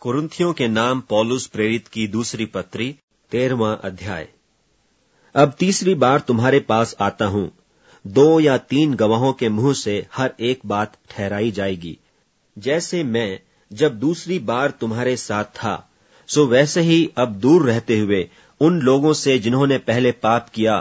कुरिन्थियों के नाम पौलुस प्रेरित की दूसरी पत्री 13वां अध्याय। अब तीसरी बार तुम्हारे पास आता हूं, 2 या 3 गवाहों के मुंह से हर एक बात ठहराई जाएगी। जैसे मैं जब दूसरी बार तुम्हारे साथ था, सो वैसे ही अब दूर रहते हुए उन लोगों से जिन्होंने पहले पाप किया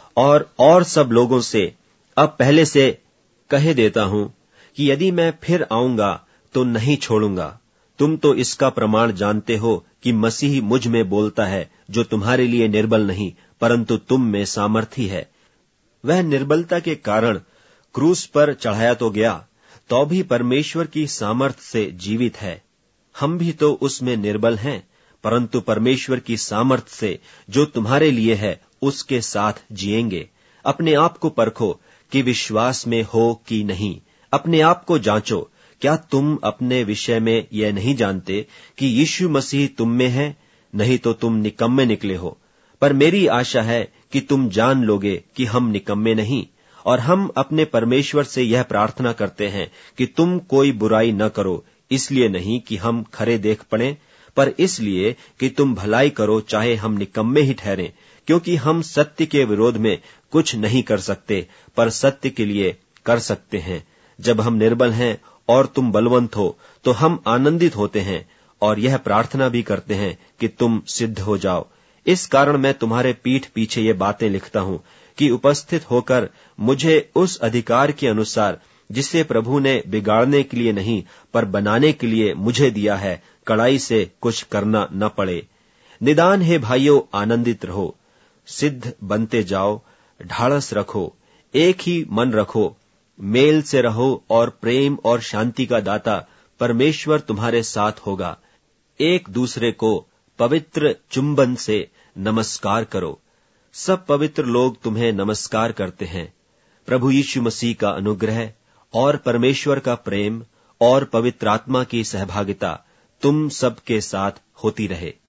और सब लोगों से अब पहले से कहे देता हूं कि यदि मैं फिर आऊंगा तो नहीं छोड़ूंगा। तुम तो इसका प्रमाण जानते हो कि मसीह मुझ में बोलता है, जो तुम्हारे लिए निर्बल नहीं परंतु तुम में सामर्थी है। वह निर्बलता के कारण क्रूस पर चढ़ाया तो गया, तो भी परमेश्वर की सामर्थ से जीवित है। हम भी तो उसमें निर्बल हैं, परंतु परमेश्वर की सामर्थ से जो तुम्हारे लिए है उसके साथ जिएंगे। अपने आप को परखो कि विश्वास में हो कि नहीं। अपने आप को जांचो, क्या तुम अपने विषय में यह नहीं जानते कि यीशु मसीह तुम में है? नहीं तो तुम निकम्मे निकले हो। पर मेरी आशा है कि तुम जान लोगे कि हम निकम्मे नहीं। और हम अपने परमेश्वर से यह प्रार्थना करते हैं कि तुम कोई बुराई न करो, इसलिए नहीं कि हम खरे देख पड़ें, पर इसलिए कि तुम भलाई करो, चाहे हम निकम्मे ही ठहरें। क्योंकि हम सत्य के विरोध में कुछ नहीं कर सकते, पर सत्य के लिए कर सकते हैं। जब हम निर्बल हैं और तुम बलवंत हो, तो हम आनंदित होते हैं और यह प्रार्थना भी करते हैं कि तुम सिद्ध हो जाओ। इस कारण मैं तुम्हारे पीठ पीछे ये बातें लिखता हूं कि उपस्थित होकर मुझे उस अधिकार के अनुसार जिसे प्रभु ने बिगाड़ने के लिए नहीं पर बनाने के लिए मुझे दिया है, कड़ाई से कुछ करना न पड़े। निदान हे भाइयों, आनंदित रहो, सिद्ध बनते जाओ, ढाढ़स रखो, एक ही मन रखो, मेल से रहो और प्रेम और शांति का दाता परमेश्वर तुम्हारे साथ होगा। एक दूसरे को पवित्र चुंबन से नमस्कार करो। सब पवित्र लोग तुम्हें नमस्कार करते हैं। प्रभु यीशु मसीह का अनुग्रह और परमेश्वर का प्रेम और पवित्र आत्मा की सहभागिता तुम सब के साथ होती रहे।